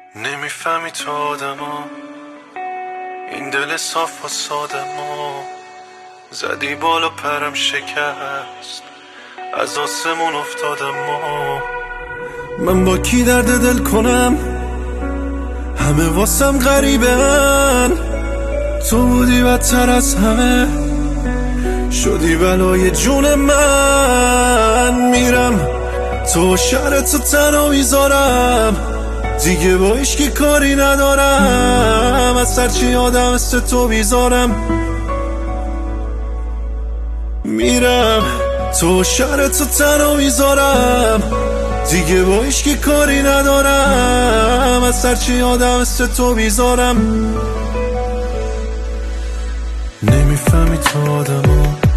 نمیفهمی تو آدما، این دل صاف و ساده ما زدی بالا پرم شکست، از آسمون افتادم ما. من با کی درد دل کنم، همه واسم غریبن، تو بودی بدتر از همه، شدی بلای جون من. میرم تو شهر تو تنها میذارم، دیگه با هیچکی کاری ندارم، از سرچی آدم مثل تو بیزارم. میرم تو شهر تو تنها میذارم، دیگه با هیچکی کاری ندارم، از سرچی آدم مثل تو بیزارم. نمیفهمی تو آدما،